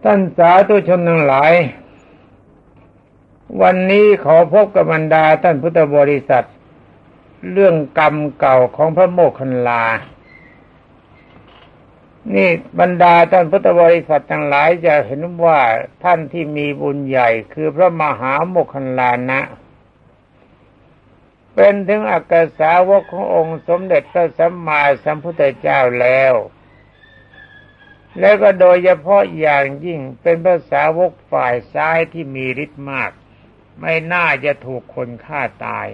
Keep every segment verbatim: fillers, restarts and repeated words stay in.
ท่านสาธุชนทั้งหลายวันนี้ขอพบกับบรรดาท่านพุทธบริษัทเรื่องกรรมเก่าของพระโมคคัลลานี่บรรดาท่านพุทธบริษัททั้งหลายจะเห็นว่าท่านที่มีบุญใหญ่คือพระมหาโมคคัลลานะเป็นถึงอัครสาวกขององค์สมเด็จพระสัมมาสัมพุทธเจ้าแล้วแล้วก็โดยเฉพาะอย่างยิ่งเป็นพระสาวกฝ่ายซ้ายที่มีฤทธิ์มากไม่น่าจะถูกคนฆ่าตาย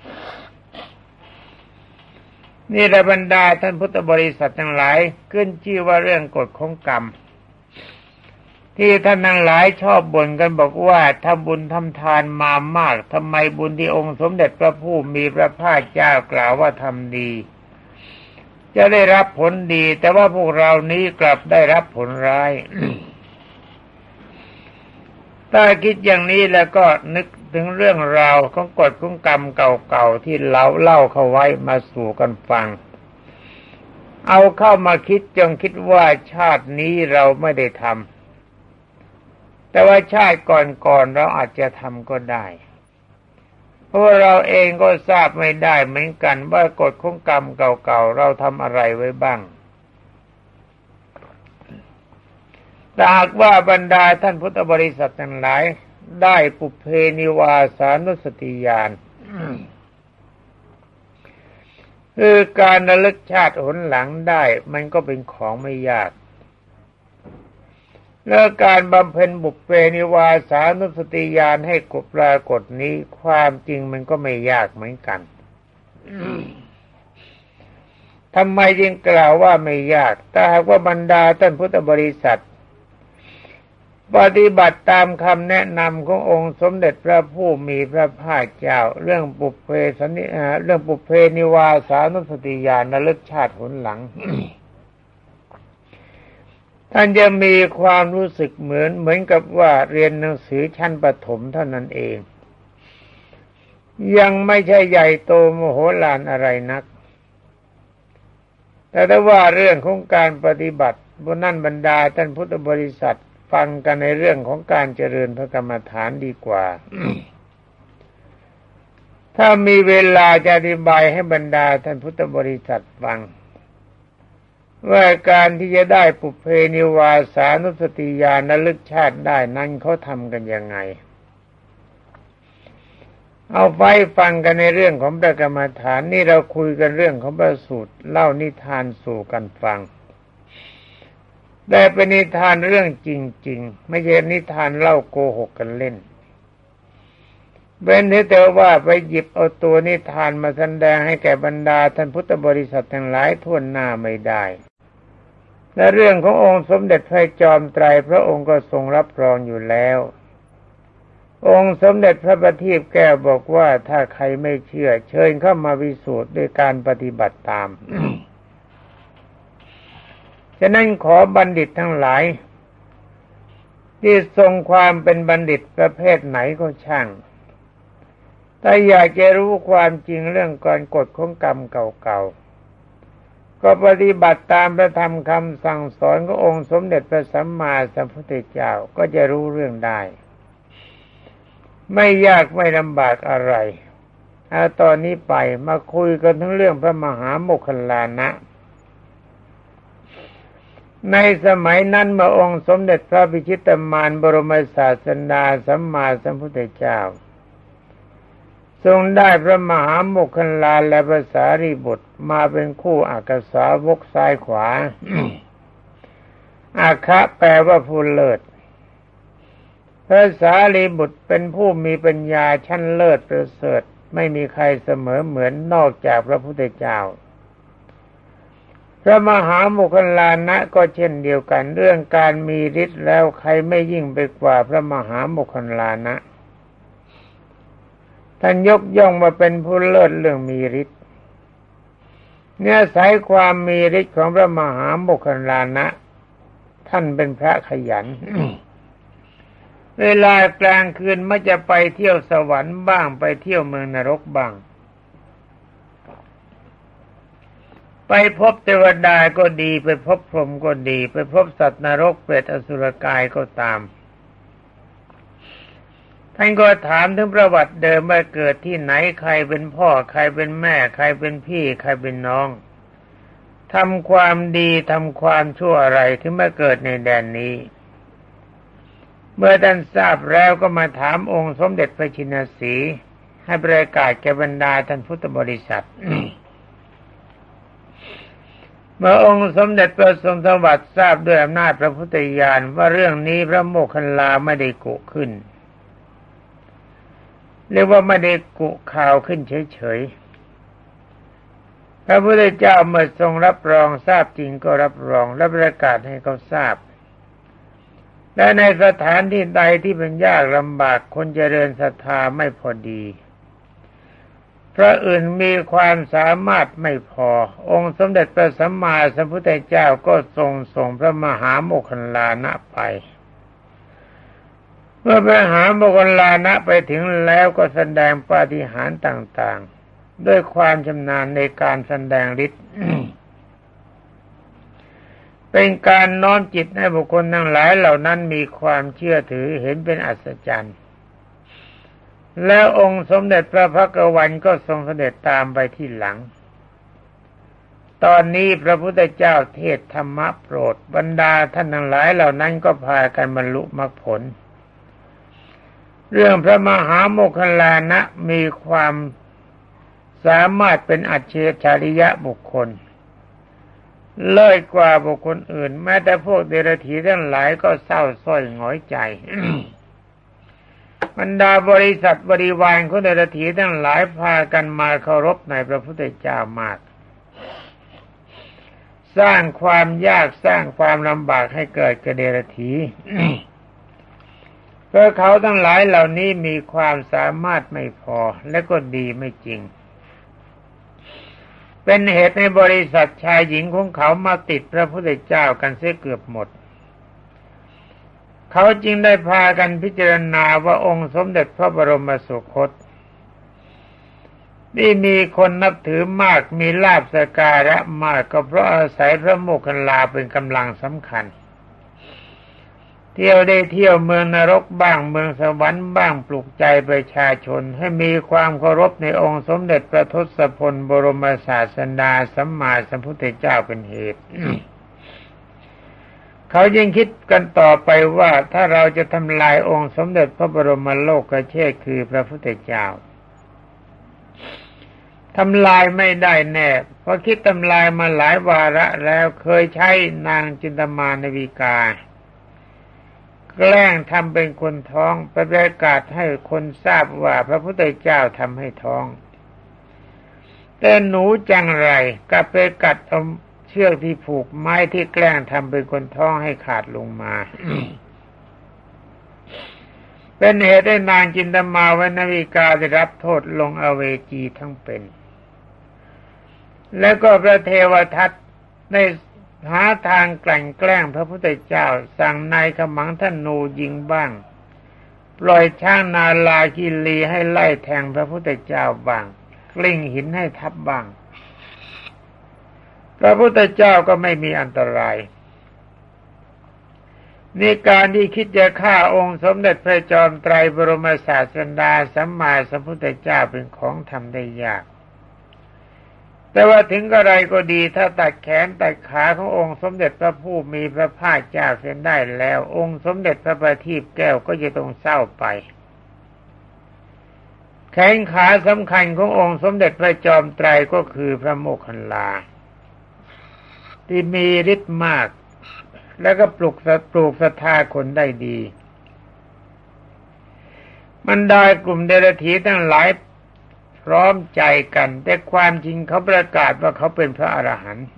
นี่แหละบรรดาท่านพุทธบริษัททั้งหลายขึ้นชื่อว่าเรื่องกฎของกรรมที่ท่านทั้งหลายชอบบ่นกันบอกว่าทำบุญทำทานมามากทำไมบุญที่องค์สมเด็จพระผู้มีพระภาคเจ้ากล่าวว่าทำดีจะได้รับผลดีแต่ว่าพวกเรานี้กลับได้รับผลร้าย ถ้าคิดอย่างนี้แล้วก็นึกถึงเรื่องราวของกฎของกรรมเก่าๆที่เราเล่าเข้าไว้มาสู่กันฟังเอาเข้ามาคิดจงคิดว่าชาตินี้เราไม่ได้ทำแต่ว่าชาติก่อนๆเราอาจจะทำก็ได้เพราะเราเองก็ทราบไม่ได้เหมือนกันว่ากฎของกรรมเก่าๆเราทำอะไรไว้บ้างแต่หากว่าบรรดาท่านพุทธบริษัททั้งหลายได้ปุพเพนิวาสานุสติญาณคือการระลึกชาติหนหลังได้มันก็เป็นของไม่ยากแล้วการบำเพ็ญบุพเพนิวาสานุสติญาณให้กบปรากฏนี้ความจริงมันก็ไม่ยากเหมือนกันทำไมจึงกล่าวว่าไม่ยากถ้าหากว่าบรรดาท่านพุทธบริษัทปฏิบัติตามคำแนะนำขององค์สมเด็จพระผู้มีพระภาคเจ้าเรื่องปุพเพสนิเรื่องปุพเพนิวาสานุสติญาณระลึกชาติหนหลัง ท่านจะมีความรู้สึกเหมือนเหมือนกับว่าเรียนหนังสือชั้นประถมเท่านั้นเองยังไม่ใช่ใหญ่โตมโหฬารอะไรนักแต่ถ้าว่าเรื่องของการปฏิบัติบนนั่นบรรดาท่านพุทธบริษัทฟังกันในเรื่องของการเจริญพระกรรมฐานดีกว่า ถ้ามีเวลาจะอธิบายให้บรรดาท่านพุทธบริษัทฟังว่าการที่จะได้ปุพเพนิวาสานุสติญาณระลึกชาติได้นั้นเขาทำกันยังไงเอาไว้ฟังกันในเรื่องของพระกรรมฐานนี่เราคุยกันเรื่องของพระสูตรเล่านิทานสู่กันฟังแต่เป็นนิทานเรื่องจริงๆไม่ใช่นิทานเล่าโกหกกันเล่นเว้นแต่ว่าไปหยิบเอาตัวนิทานมาแสดงให้แก่บรรดาท่านพุทธบริษัททั้งหลายทั่วหน้าไม่ได้และเรื่องขององค์สมเด็จพระจอมไตรพระองค์ก็ทรงรับรองอยู่แล้วองค์สมเด็จพระบัณฑิตแก้วบอกว่าถ้าใครไม่เชื่อเชิญเข้ามาพิสูจน์ด้วยการปฏิบัติตาม ฉะนั้นขอบัณฑิตทั้งหลายที่ทรงความเป็นบัณฑิตประเภทไหนก็ช่างถ้าอยากจะรู้ความจริงเรื่องการกฎของกรรมเก่าๆก็ปฏิบัติตามพระธรรมคำสั่งสอนขององค์สมเด็จพระสัมมาสัมพุทธเจ้าก็จะรู้เรื่องได้ไม่ยากไม่ลำบากอะไรเอาตอนนี้ไปมาคุยกันทั้งเรื่องพระมหาโมคคัลลานะในสมัยนั้นเมื่อองค์สมเด็จพระพิชิตมารบรมศาสดาสัมมาสัมพุทธเจ้าทรงได้พระมหาโมคคัลลาและพระสารีบุตรมาเป็นคู่อัครสาวกซ้ายขวา อาคะแปลว่าผู้เลิศพระสารีบุตรเป็นผู้มีปัญญาชั้นเลิศประเสริฐไม่มีใครเสมอเหมือนนอกจากพระพุทธเจ้าพระมหาโมคคัลลานะก็เช่นเดียวกันเรื่องการมีฤทธิ์แล้วใครไม่ยิ่งไปกว่าพระมหาโมคคัลลานะท่านยกย่องมาเป็นผู้เลิศเรื่องมีฤทธิ์เนื้อสายความมีฤทธิ์ของพระมหาโมคคัลลานะท่านเป็นพระขยัน เวลากลางคืนมักจะไปเที่ยวสวรรค์บ้างไปเที่ยวเมืองนรกบ้างไปพบเทวดาก็ดีไปพบพรหมก็ดีไปพบสัตว์นรกเปรตอสุรกายก็ตามท่านก็ถามถึงประวัติเดิมว่าเกิดที่ไหนใครเป็นพ่อใครเป็นแม่ใครเป็นพี่ใครเป็นน้องทำความดีทำความชั่วอะไรถึงมาเกิดในแดนนี้เมื่อท่านทราบแล้วก็มาถามองค์สมเด็จพระชินสีห์ให้ประกาศแก่บรรดาท่านพุทธบริษัท เมื่อองค์สมเด็จพระทรงสวัสดิ์ทราบด้วยอำนาจพระพุทธญาณว่าเรื่องนี้พระโมคคัลลาไม่ได้กุขึ้นเรียกว่าไม่ได้กุข่าวขึ้นเฉยๆพระพุทธเจ้าเมื่อทรงรับรองทราบจริงก็รับรองและประกาศให้เขาทราบและในสถานที่ใดที่เป็นยากลำบากคนเจริญศรัทธาไม่พอดีพระอื่นมีความสามารถไม่พอองค์สมเด็จพระสัมมาสัมพุทธเจ้าก็ทรงส่งพระมหาโมคคัลลานะไปเมื่อพระมหาโมคคัลลานะไปถึงแล้วก็แสดงปาฏิหาริย์ต่างๆด้วยความชำนาญในการแสดงฤทธิ์ เป็นการน้อมจิตให้บุคคลทั้งหลายเหล่านั้นมีความเชื่อถือเห็นเป็นอัศจรรย์แล้วองค์สมเด็จพระภักวันก็ทรงเสด็จตามไปที่หลังตอนนี้พระพุทธเจ้าเทศธรรมะโปรดบรรดาท่านทั้งหลายเหล่านั้นก็พากันบรรลุมรรคผลเรื่องพระมหาโมคคัลลานะมีความสามารถเป็นอัจฉริยะบุคคลเลิศกว่าบุคคลอื่นแม้แต่พวกเดรัจฉีทั้งหลายก็เศร้าส้อยหงอยใจ บรรดาบริษัทบริวารของเดรัจฉีทั้งหลายพากันมาเคารพในพระพุทธเจ้ามากสร้างความยากสร้างความลำบากให้เกิดกับเดรัจฉี เพราะเขาทั้งหลายเหล่านี้มีความสามารถไม่พอและก็ดีไม่จริงเป็นเหตุในบริษัทชายหญิงของเขามาติดพระพุทธเจ้ากันเสียเกือบหมดเขาจึงได้พากันพิจารณาว่าองค์สมเด็จพระบรมสุคตนี่มีคนนับถือมากมีลาภสักการะมากก็เพราะอาศัยพระโมคคัลลาเป็นกำลังสำคัญเที่ยวได้เที่ยวเมืองนรกบ้างเมืองสวรรค์บ้างปลุกใจประชาชนให้มีความเคารพในองค์สมเด็จพระทศพลบรมศาสดาสัมมาสัมพุทธเจ้าเป็นเหตุ เขายังคิดกันต่อไปว่าถ้าเราจะทำลายองค์สมเด็จพระบรมโลกเชษฐ์คือพระพุทธเจ้าทำลายไม่ได้แน่เพราะคิดทำลายมาหลายวาระแล้วเคยใช้นางจินตมานวิกาแกล้งทำเป็นคนท้องไปประกาศให้คนทราบว่าพระพุทธเจ้าทำให้ท้องแต่หนูจังไรกลับไปกัดเอาเชือกที่ผูกไม้ที่แกล้งทำเป็นคนท้องให้ขาดลงมา เป็นเหตุให้นางจินตมานวิกาได้รับโทษลงอเวจีทั้งเป็นแล้วก็พระเทวทัตได้หาทางกลั่นแกล้งพระพุทธเจ้าสั่งนายขมังธนูยิงบ้างปล่อยช้างนาลาคิรีให้ไล่แทงพระพุทธเจ้าบ้างกลิ้งหินให้ทับบ้างพระพุทธเจ้าก็ไม่มีอันตรายในการที่คิดจะฆ่าองค์สมเด็จพระจอมไตรบรมศาสดาสัมมาสัมพุทธเจ้าเป็นของทำได้ยากแต่ว่าถึงกระไรก็ดีถ้าตัดแขนตัดขาขององค์สมเด็จพระผู้มีพระภาคเจ้าเสียได้แล้วองค์สมเด็จพระประทีปแก้วก็จะต้องเศร้าไปแขนขาสำคัญขององค์สมเด็จพระจอมไตรก็คือพระโมคคัลลาที่มีฤทธิ์มากแล้วก็ปลุกปลูกศรัทธาคนได้ดีมันได้กลุ่มเดรัจฉีทั้งหลายพร้อมใจกันแต่ความจริงเขาประกาศว่าเขาเป็นพระอรหันต์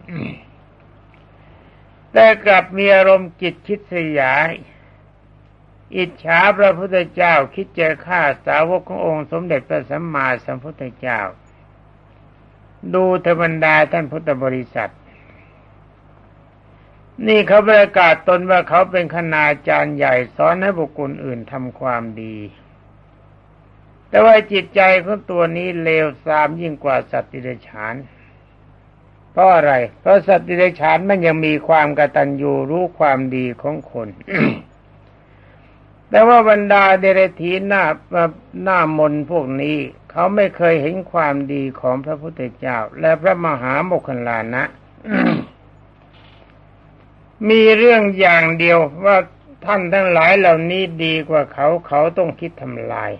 แต่กลับมีอารมณ์จิตคิดเสียอิจฉาพระพุทธเจ้าคิดจะฆ่าสาวกขององค์สมเด็จพระสัมมาสัมพุทธเจ้าดูเถอะบรรดาท่านพุทธบริษัทนี่เขาประกาศตนว่าเขาเป็นคณาจารย์ใหญ่สอนให้บุคคลอื่นทำความดีแต่ว่าจิตใจของตัวนี้เลวทรามยิ่งกว่าสัตว์ดิเรกชันเพราะอะไรเพราะสัตว์ดิเรกชันมันยังมีความกตัญญูรู้ความดีของคน แต่ว่าบรรดาเดรัจฉีหน้าหน้ามนพวกนี้เขาไม่เคยเห็นความดีของพระพุทธเจ้าและพระมหาโมคคัลลานะ มีเรื่องอย่างเดียวว่าท่านทั้งหลายเหล่านี้ดีกว่าเขาเขาต้องคิดทำลาย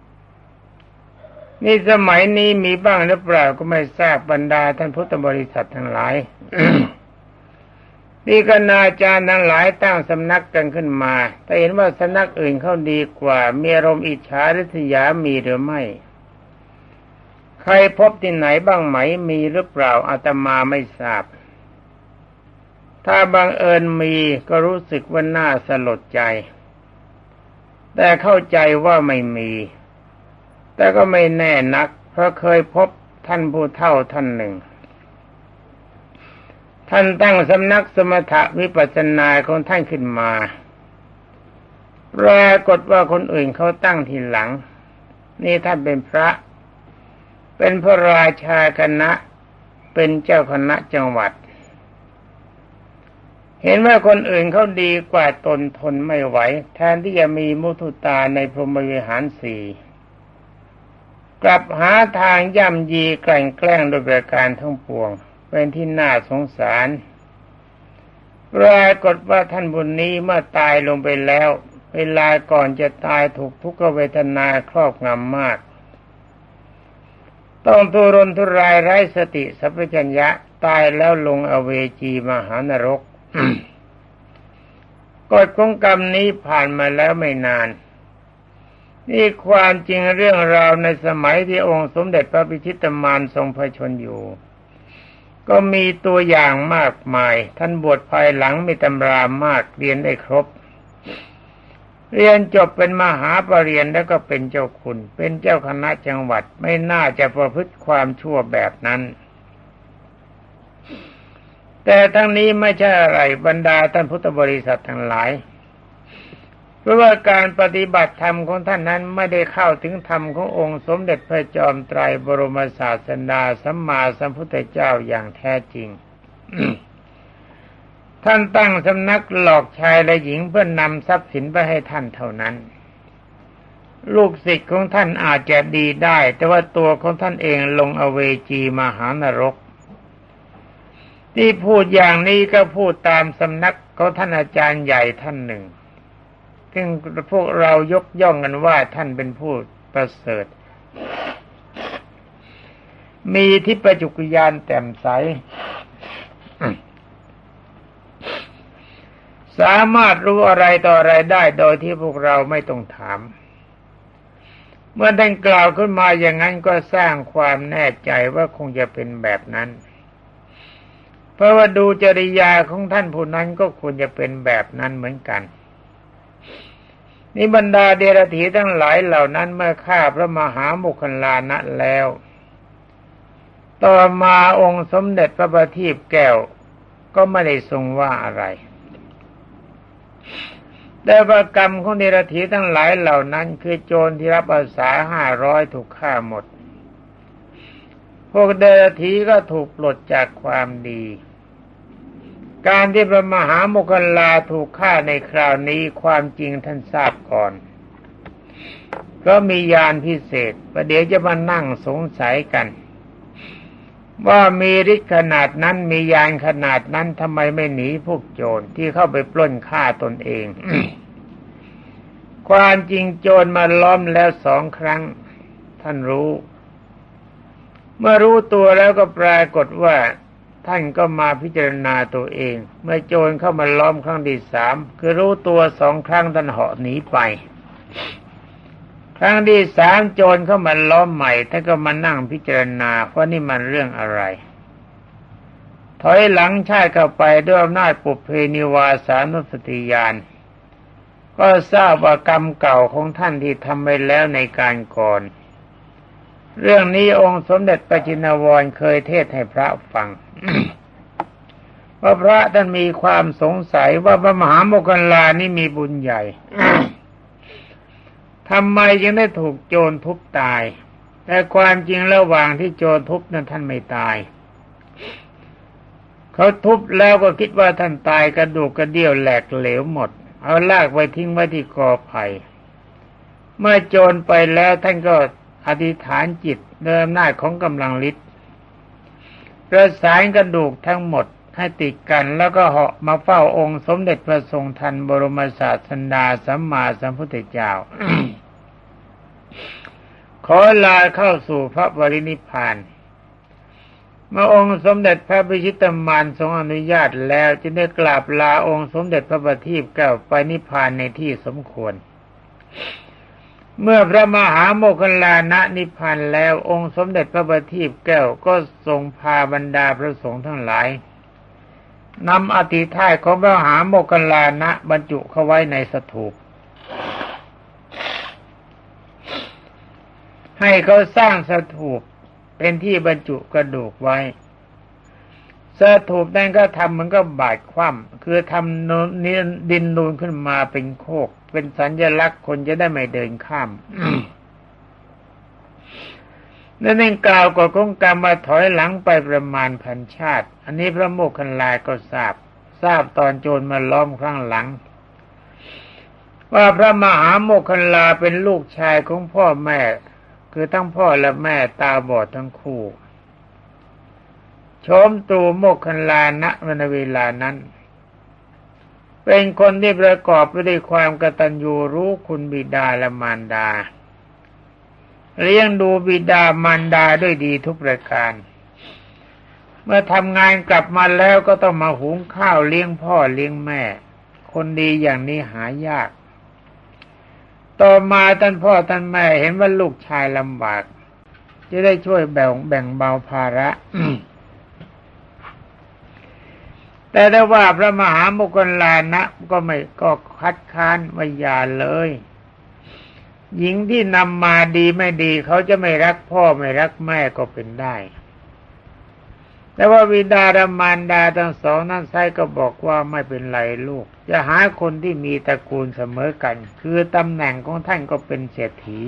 นี่สมัยนี้มีบ้างหรือเปล่าก็ไม่ทราบบรรดาท่านพุทธบริษัททั้งหลาย นี่คณาจารย์ทั้งหลายตั้งสำนักกันขึ้นมาแต่เห็นว่าสำนักอื่นเขาดีกว่ามีอารมณ์อิจฉาริษยามีหรือไม่ใครพบที่ไหนบ้างไหมมีหรือเปล่าอาตมาไม่ทราบถ้าบังเอิญมีก็รู้สึกว่าน่าสลดใจแต่เข้าใจว่าไม่มีแต่ก็ไม่แน่นักเพราะเคยพบท่านผู้เฒ่าท่านหนึ่งท่านตั้งสำนักสมถะวิปัสสนาของท่านขึ้นมาปรากฏว่าคนอื่นเขาตั้งทีหลังนี่ท่านเป็นพระเป็นพระราชาคณะเป็นเจ้าคณะจังหวัดเห็นว่าคนอื่นเขาดีกว่าตนทนไม่ไหวแทนที่จะมีมุทุตาในพรหมวิหารสี่กลับหาทางย่ำยีกลั่นแกล้งโดยประการทั้งปวงเป็นที่น่าสงสารปรากฏว่าท่านบุญนี้เมื่อตายลงไปแล้วเวลาก่อนจะตายถูกทุกขเวทนาครอบงำมากต้องทุรนทุรายไร้สติสัพพัญญะตายแล้วลงอเวจีมหานรก กฎของกรรมนี้ผ่านมาแล้วไม่นานนี่ความจริงเรื่องราวในสมัยที่องค์สมเด็จพระพิชิตมารทรงพระชนอยู่ก็มีตัวอย่างมากมายท่านบวชภายหลังมีตำรามากเรียนได้ครบเรียนจบเป็นมหาปรริญญาแล้วก็เป็นเจ้าคุณเป็นเจ้าคณะจังหวัดไม่น่าจะประพฤติความชั่วแบบนั้นแต่ทั้งนี้ไม่ใช่อะไรบรรดาท่านพุทธบริษัททั้งหลายเพราะว่าการปฏิบัติธรรมของท่านนั้นไม่ได้เข้าถึงธรรมขององค์สมเด็จพระจอมไตรบรมศาสดาสัมมาสัมพุทธเจ้าอย่างแท้จริง ท่านตั้งสำนักหลอกชายและหญิงเพื่อนนำทรัพย์สินไปให้ท่านเท่านั้นลูกศิษย์ของท่านอาจจะดีได้แต่ว่าตัวของท่านเองลงอเวจีมหานรกที่พูดอย่างนี้ก็พูดตามสำนักของท่านอาจารย์ใหญ่ท่านหนึ่งซึ่งพวกเรายกย่องกันว่าท่านเป็นผู้ประเสริฐมีทิพจุกญาณแจ่มใส สามารถรู้อะไรต่ออะไรได้โดยที่พวกเราไม่ต้องถามเมื่อท่านกล่าวขึ้นมาอย่างนั้นก็สร้างความแน่ใจว่าคงจะเป็นแบบนั้นเพราะว่าดูจริยาของท่านผู้นั้นก็ควรจะเป็นแบบนั้นเหมือนกันนี่บรรดาเดรัจฉีทั้งหลายเหล่านั้นเมื่อฆ่าพระมหาโมคคัลลานะแล้วต่อมาองค์สมเด็จพระบัณฑิตแก้วก็ไม่ได้ทรงว่าอะไรแต่ว่ากรรมของเดรัจฉีทั้งหลายเหล่านั้นคือโจรที่รับอาสาห้าร้อยถูกฆ่าหมดพวกเดรัจฉีก็ถูกปลดจากความดีการที่พระมหาโมคคัลลาถูกฆ่าในคราวนี้ความจริงท่านทราบก่อนก็มีญาณพิเศษประเดี๋ยวจะมานั่งสงสัยกันว่ามีฤทธิ์ขนาดนั้นมีญาณขนาดนั้นทำไมไม่หนีพวกโจรที่เข้าไปปล้นฆ่าตนเอง ความจริงโจรมาล้อมแล้วสองครั้งท่านรู้เมื่อรู้ตัวแล้วก็ปรากฏว่าท่านก็มาพิจารณาตัวเองเมื่อโจรเข้ามาล้อมครั้งที่สามคือรู้ตัวสองครั้งท่านเหาะหนีไปครั้งที่สามโจรเข้ามาล้อมใหม่ท่านก็มานั่งพิจารณาว่านี่มันเรื่องอะไรถอยหลังชาติเข้าไปด้วยอำนาจปุพเพนิวาสานุสติญาณก็ทราบว่ากรรมเก่าของท่านที่ทำไปแล้วในการก่อนเรื่องนี้องค์สมเด็จพระจินวรเคยเทศให้พระฟัง ว่าพระท่านมีความสงสัยว่าพระมหาโมคคัลลานี่มีบุญใหญ่ ทำไมยังได้ถูกโจรทุบตายแต่ความจริงระหว่างที่โจรทุบนั้นท่านไม่ตายเขาทุบแล้วก็คิดว่าท่านตายกระดูกกระเดี่ยวแหลกเหลวหมดเอาลากไปทิ้งไว้ที่กอไผ่เมื่อโจรไปแล้วท่านก็อธิษฐานจิตด้วยอำนาจของกำลังฤทธิ์ประสานกระดูกทั้งหมดให้ติดกันแล้วก็เหาะมาเฝ้าองค์สมเด็จพระทรงทันบรมศาสดาสัมมาสัมพุทธเจ้า ขอลาเข้าสู่พระปรินิพพานเมื่อองค์สมเด็จพระพิชิตมารทรงอนุญาตแล้วจึงได้กราบลาองค์สมเด็จพระบัณฑิตแก้วไปนิพพานในที่สมควรเมื่อพระมหาโมคคัลลานะนิพพานแล้วองค์สมเด็จพระบัณฑิตแก้วก็ทรงพาบรรดาพระสงฆ์ทั้งหลายนำอธิธาตุของพระมหาโมคคัลลานะบรรจุเข้าไว้ในสถูปให้เขาสร้างสถูปเป็นที่บรรจุกระดูกไว้สถูปนั้นก็ทำมันก็บาดคว่ำคือทำดินนูนขึ้นมาเป็นโคกเป็นสัญลักษณ์คนจะได้ไม่เดินข้าม นั่นเองกล่าวกฎของกรรมมาถอยหลังไปประมาณพันชาติอันนี้พระโมคคัลลาก็ทราบทราบตอนโจรมาล้อมข้างหลังว่าพระมหาโมคคัลลาเป็นลูกชายของพ่อแม่คือทั้งพ่อและแม่ตาบอดทั้งคู่โฉมตรูโมคคัลลานะในเวลานั้นเป็นคนที่ประกอบไปด้วยความกตัญญูรู้คุณบิดาและมารดาเลี้ยงดูบิดามารดาด้วยดีทุกประการเมื่อทำงานกลับมาแล้วก็ต้องมาหุงข้าวเลี้ยงพ่อเลี้ยงแม่คนดีอย่างนี้หายากต่อมาท่านพ่อท่านแม่เห็นว่าลูกชายลำบากจะได้ช่วยแบ่งแบ่งเบาภาระ แต่ได้ว่าพระมหาโมคคัลลานะก็ไม่ก็คัดค้านว่าอย่าเลยหญิงที่นำมาดีไม่ดีเขาจะไม่รักพ่อไม่รักแม่ก็เป็นได้แต่ว่าบิดาและมารดาทั้งสองนั้นไซก็บอกว่าไม่เป็นไรลูกจะหาคนที่มีตระกูลเสมอกันคือตำแหน่งของท่านก็เป็นเศรษฐี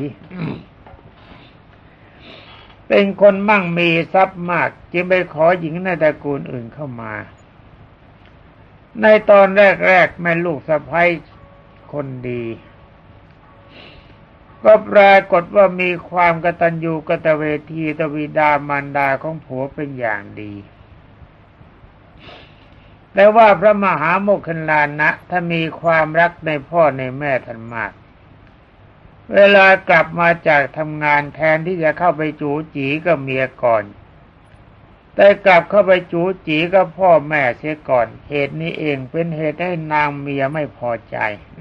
เป็นคนมั่งมีทรัพย์มากจึงไปขอหญิงในตระกูลอื่นเข้ามาในตอนแรกๆแม่ลูกสะใภ้คนดีก็ปรากฏว่ามีความกตัญญูกตเวทีต่อบิดามารดาของผัวเป็นอย่างดีแต่ว่าพระมหาโมคคัลลานะถ้ามีความรักในพ่อในแม่ท่านมากเวลากลับมาจากทำงานแทนที่จะเข้าไปจู๋จีกับเมียก่อนแต่กลับเข้าไปจู๋จีกับพ่อแม่เสียก่อนเหตุนี้เองเป็นเหตุให้นางเมียไม่พอใจ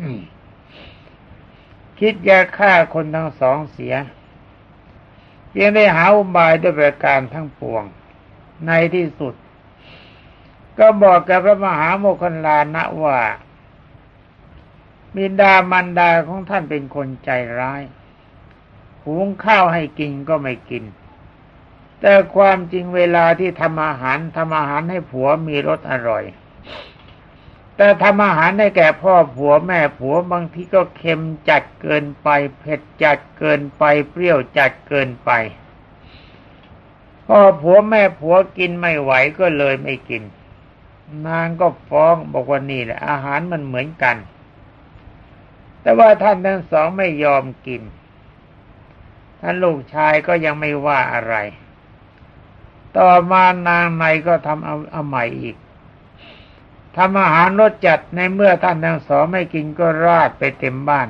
คิดจะฆ่าคนทั้งสองเสียยังได้หาอุบายด้วยประการทั้งปวงในที่สุดก็บอกกับพระมหาโมคคัลลานะว่าบิดามารดาของท่านเป็นคนใจร้ายหุงข้าวให้กินก็ไม่กินแต่ความจริงเวลาที่ทำอาหารทำอาหารให้ผัวมีรสอร่อยแต่ทำอาหารให้แก่พ่อผัวแม่ผัวบางทีก็เค็มจัดเกินไปเผ็ดจัดเกินไปเปรี้ยวจัดเกินไปพ่อผัวแม่ผัวกินไม่ไหวก็เลยไม่กินนางก็ฟ้องบอกว่านี่แหละอาหารมันเหมือนกันแต่ว่าท่านทั้งสองไม่ยอมกินท่านลูกชายก็ยังไม่ว่าอะไรต่อมานางในก็ทำเอาเอาใหม่อีกทำอาหารรสจัดในเมื่อท่านทั้งสองไม่กินก็ราดไปเต็มบ้าน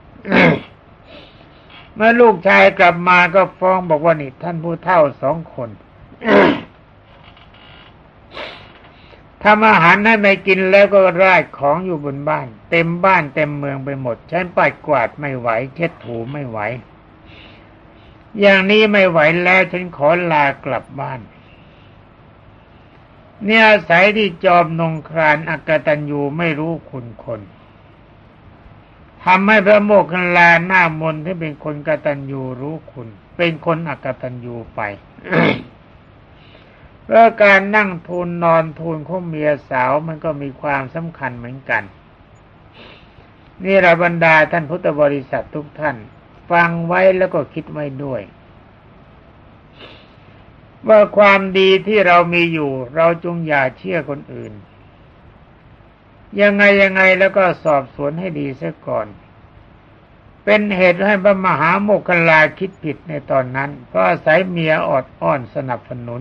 เมื่อลูกชายกลับมาก็ฟ้องบอกว่านี่ท่านผู้เฒ่าสองคน ทำอาหารให้ไม่กินแล้วก็ราดของอยู่บนบ้านเต็มบ้านเต็มเมืองไปหมดฉันปัดกวาดไม่ไหวเช็ดถูไม่ไหวอย่างนี้ไม่ไหวแล้วฉันขอลากลับบ้านเนี่ยอาศัยที่จอมนงครานอกตัญญูไม่รู้คุณคนทำให้พระโมคคัลลาหน้ามนที่เป็นคนกตัญญูรู้คุณเป็นคนอกตัญญูไป เพราะการนั่งทูลนอนทูลของเมียสาวมันก็มีความสำคัญเหมือนกันนี่ระบรรดาท่านพุทธบริษัททุกท่านฟังไว้แล้วก็คิดไว้ด้วยว่าความดีที่เรามีอยู่เราจงอย่าเชื่อคนอื่นยังไงยังไงแล้วก็สอบสวนให้ดีเสียก่อนเป็นเหตุให้พระมหาโมคคัลลาคิดผิดในตอนนั้นเพราะอาศัยเมียอดอ้อนสนับสนุน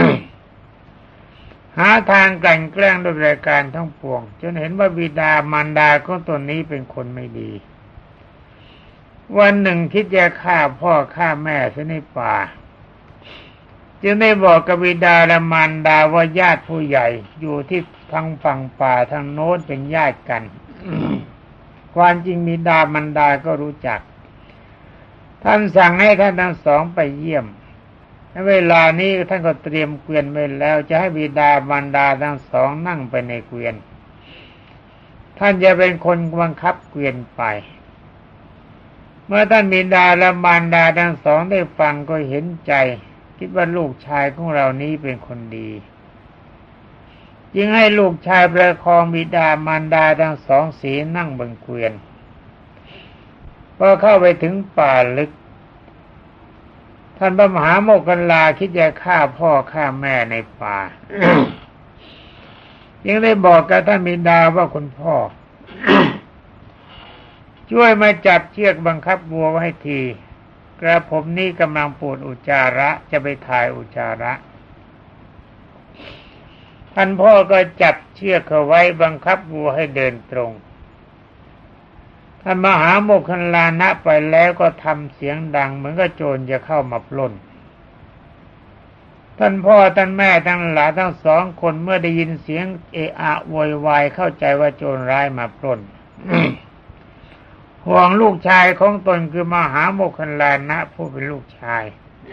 หาทางกลั่นแกล้งด้วยรายการทั้งปวงจนเห็นว่าบิดามารดาของตนนี้เป็นคนไม่ดีวันหนึ่งคิดจะฆ่าพ่อฆ่าแม่เสียในป่าจึงได้บอกกับบิดาและมารดาว่าญาติผู้ใหญ่อยู่ที่ทางฝั่งป่าทางโน้นเป็นญาติกัน ความจริงบิดามารดาก็รู้จักท่านสั่งให้ท่านทั้งสองไปเยี่ยมในเวลานี้ท่านก็เตรียมเกวียนไว้แล้วจะให้บิดามารดาทั้งสองนั่งไปในเกวียนท่านจะเป็นคนบังคับเกวียนไปเมื่อท่านบิดาและมารดาทั้งสองได้ฟังก็เห็นใจคิดว่าลูกชายของเรานี้เป็นคนดีจึงให้ลูกชายประคองบิดามารดาทั้งสองสีนั่งบนเกวียนพอเข้าไปถึงป่าลึกท่านพระมหาโมคคัลลาคิดจะฆ่าพ่อฆ่าแม่ในป่า ยังได้บอกกับท่านบิดาว่าคุณพ่อ ช่วยมาจับเชือกบังคับวัวไว้ให้ทีกระผมนี่กำลังปวดอุจจาระจะไปถ่ายอุจจาระท่านพ่อก็จับเชือกเขาไว้บังคับวัวให้เดินตรงท่านมหาโมคคัลลานะไปแล้วก็ทำเสียงดังเหมือนกับโจรจะเข้ามาปล้นท่านพ่อท่านแม่ทั้งหลายทั้งสองคนเมื่อได้ยินเสียงเอะอะโวยวายเข้าใจว่าโจรร้ายมาปล้น ห่วงลูกชายของตนคือมหาโมคคัลลานะผู้เป็นลูกชาย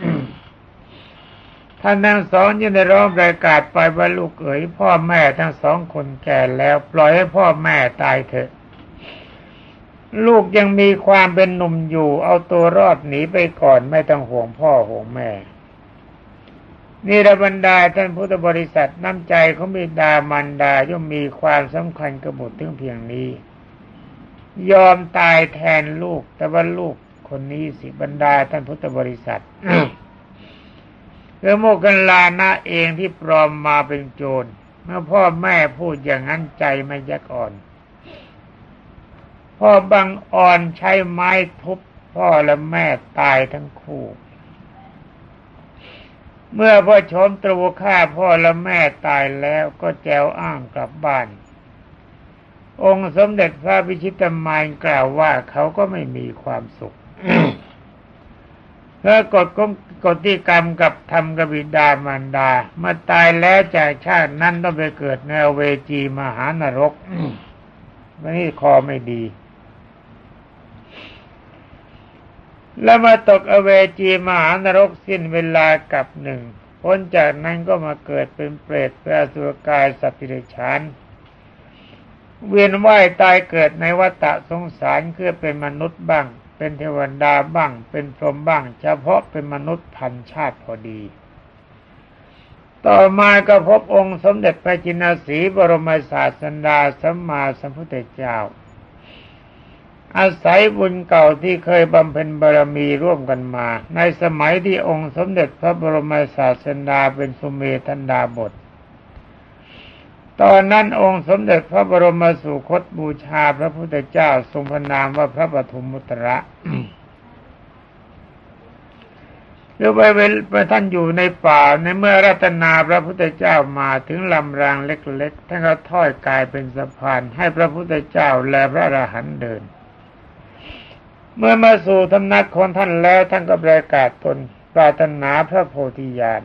ท่านทั้งสองยังได้ร้องประกาศไปว่าลูกเอ๋ยพ่อแม่ทั้งสองคนแก่แล้วปล่อยให้พ่อแม่ตายเถอะลูกยังมีความเป็นหนุ่มอยู่เอาตัวรอดหนีไปก่อนไม่ต้องห่วงพ่อห่วงแม่นี่ระบรรดาท่านพุทธบริษัทน้ำใจของบิดามารดาย่อมมีความสำคัญกับบุตรถึงเพียงนี้ยอมตายแทนลูกแต่ว่าลูกคนนี้สิบรรดาท่านพุทธบริษัท คือโมคคัลลานะเองที่ปลอมมาเป็นโจรเมื่อพ่อแม่พูดอย่างนั้นใจไม่ยักอ่อนพ่อบังอ่อนใช้ไม้ทุบพ่อและแม่ตายทั้งคู่เมื่อพ่อชมตรูฆ่าพ่อและแม่ตายแล้วก็แจวอ้างกลับบ้านองค์สมเด็จพระวิชิตมารกล่าวว่าเขาก็ไม่มีความสุข เพราะกฎกฎที่กรรมกับทำกับบิดามารดาเมื่อตายแล้วจากชาตินั้นต้องไปเกิดในเวจีมหานรก วันนี้คอไม่ดีแล้วมาตกอเวจีมหานรกสิ้นเวลากับหนึ่งพ้นจากนั้นก็มาเกิดเป็นเปรตเป็นอสุรกายสัตว์ดิเรกชันเวียนว่ายตายเกิดในวัฏสงสารคือเป็นมนุษย์บ้างเป็นเทวดาบ้างเป็นพรหมบ้างเฉพาะเป็นมนุษย์พันชาติพอดีต่อมาก็พบองค์สมเด็จพระจินสีบรมศาสดาสัมมาสัมพุทธเจ้าอาศัยบุญเก่าที่เคยบำเพ็ญบารมีร่วมกันมาในสมัยที่องค์สมเด็จพระบรมศาสดาเป็นสุเมธันดาบทตอนนั้นองค์สมเด็จพระบรมสุคตบูชาพระพุทธเจ้าทรงพระนามว่าพระปฐมมุตระ หรือไปไปท่านอยู่ในป่าในเมื่อรัตนาพระพุทธเจ้ามาถึงลำรางเล็กๆท่านก็ถ้อยกายเป็นสะพานให้พระพุทธเจ้าและพระอรหันต์เดินเมื่อมาสู่ธรรมนักของท่านแล้วท่านก็ประกาศตนปรารถนาพระโพธิญาณ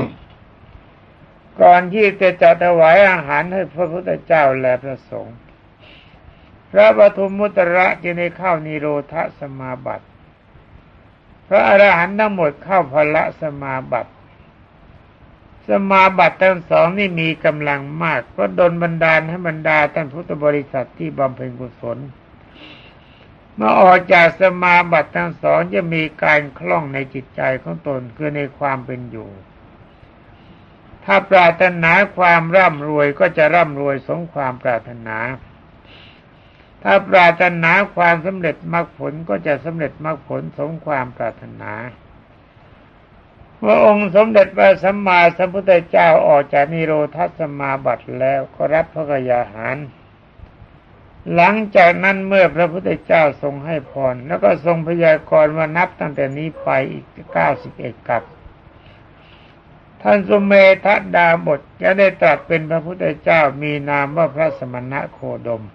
ก่อนที่จะจัดถวายอาหารให้พระพุทธเจ้าและพระสงฆ์พระปฐมมุตระจึงได้เข้านิโรธสมาบัติพระอรหันต์ทั้งหมดเข้าพละสมาบัติสมาบัติทั้งสองนี่มีกำลังมากก็ดลบันดาลให้บรรดาท่านพุทธบริษัทที่บำเพ็ญกุศลเมื่อออกจากสมาบัติทั้งสองจะมีการคล่องในจิตใจของตนคือในความเป็นอยู่ถ้าปรารถนาความร่ำรวยก็จะร่ำรวยสมความปรารถนาถ้าปรารถนาความสำเร็จมรรคผลก็จะสำเร็จมรรคผลสมความปรารถนาว่าองค์สมเด็จพระสัมมาสัมพุทธเจ้าออกจากนิโรธสมาบัติแล้วก็รับพระกยาหารหลังจากนั้นเมื่อพระพุทธเจ้าทรงให้พรแล้วก็ทรงพยากรณ์ว่านับตั้งแต่นี้ไปอีกเก้าสิบเอ็ดกับท่านสุเมธดาบทจะได้ตรัสเป็นพระพุทธเจ้ามีนามว่าพระสมณะโคดม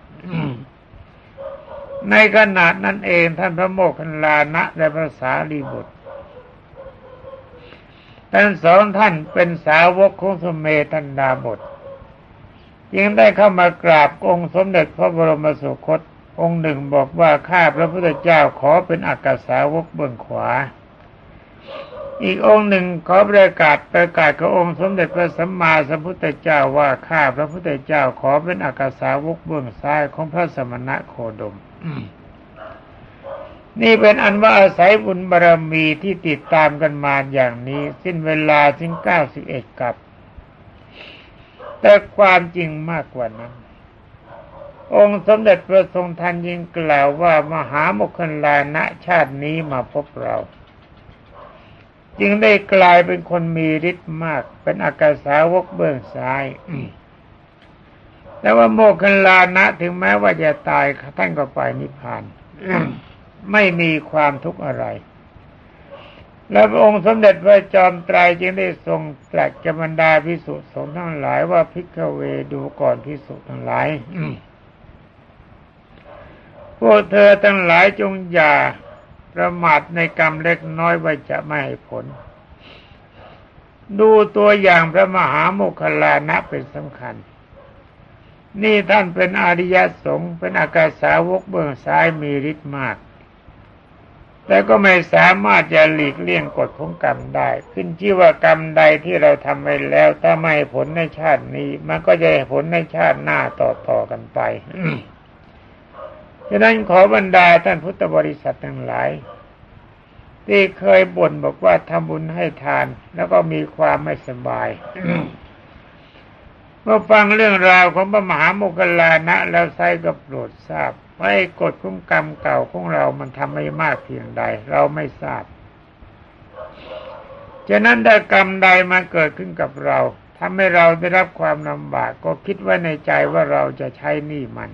ในขณะนั้นเองท่านพระโมคคัลลานะและพระสารีบุตรทั้งสองท่านเป็นสาวกของสุเมธดาบทจึงได้เข้ามากราบองค์สมเด็จพระบรมสุคตองค์หนึ่งบอกว่าข้าพระพุทธเจ้าขอเป็นอักษาวกเบื้องขวาอีกองค์หนึ่งขอประกาศประกาศกับองค์สมเด็จพระสัมมาสัมพุทธเจ้าว่าข้าพระพุทธเจ้าขอเป็นอักษาวกเบื้องซ้ายของพระสมณะโคดม นี่เป็นอันว่าอาศัยบุญบารมีที่ติดตามกันมาอย่างนี้สิ้นเวลาถึงเก้าสิบเอ็ดกับแต่ความจริงมากกว่านั้นองค์สมเด็จพระทรงทันยิ่งกล่าวว่ามหาโมคคัลลานะชาตินี้มาพบเราจึงได้กลายเป็นคนมีฤทธิ์มากเป็นอักษาวกเบื้องซ้ายแต่ว่าโมคคัลลานะถึงแม้ว่าจะตายท่านก็ไปนิพพาน ไม่มีความทุกข์อะไรแล้วพระองค์สมเด็จพระจอมไตรจึงได้ทรงตรัสกับบรรดาภิกษุสงฆ์ทั้งหลายว่าภิกขเวดูก่อนภิกษุทั้งหลาย พวกเธอทั้งหลายจงอย่าประมาทในกรรมเล็กน้อยว่าจะไม่ให้ผลดูตัวอย่างพระมหาโมคคัลลานะเป็นสำคัญนี่ท่านเป็นอริยสงฆ์เป็นอักษาวกเบื้องซ้ายมีฤทธิ์มากแต่ก็ไม่สามารถจะหลีกเลี่ยงกฎของกรรมได้ขึ้นชื่อว่ากรรมใดที่เราทำไว้แล้วถ้าไม่ให้ผลในชาตินี้มันก็จะให้ผลในชาติหน้าต่อๆกันไป ฉะนั้นขอบรรดาท่านพุทธบริษัททั้งหลายที่เคยบ่นบอกว่าทำบุญให้ทานแล้วก็มีความไม่สบาย เมื่อฟังเรื่องราวของพระมหาโมคคัลลานะแล้วไซก็โปรดทราบว่ากฎของกรรมเก่าของเรามันทำไม่มากเพียงใดเราไม่ทราบฉะนั้นถ้ากรรมใดมาเกิดขึ้นกับเราทำให้เราได้รับความลำบากก็คิดไว้ในใจว่าเราจะใช้หนี้มัน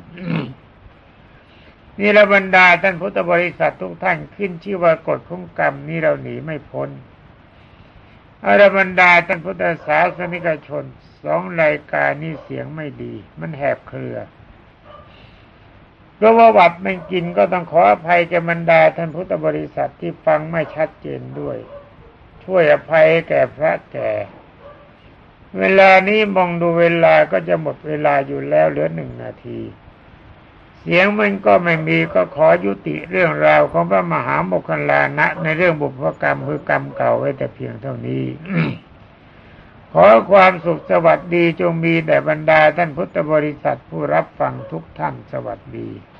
นี่ละบรรดาท่านพุทธบริษัททุกท่านขึ้นชื่อว่ากฎของกรรมนี้เราหนีไม่พ้นอรบรรดาท่านพุทธศาสนิกชนสองรายการนี้เสียงไม่ดีมันแหบเครือเพราะว่าหวัดมันกินก็ต้องขออภัยแก่บรรดาท่านพุทธบริษัทที่ฟังไม่ชัดเจนด้วยช่วยอภัยแก่พระแก่เวลานี้มองดูเวลาก็จะหมดเวลาอยู่แล้วเหลือหนึ่งนาทีเสียงมันก็ไม่มีก็ขอยุติเรื่องราวของพระมหาโมคคัลลานะในเรื่องบุพกรรมคือกรรมเก่าไว้แต่เพียงเท่านี้ ขอความสุขสวัสดีจงมีแด่บรรดาท่านพุทธบริษัทผู้รับฟังทุกท่านสวัสดี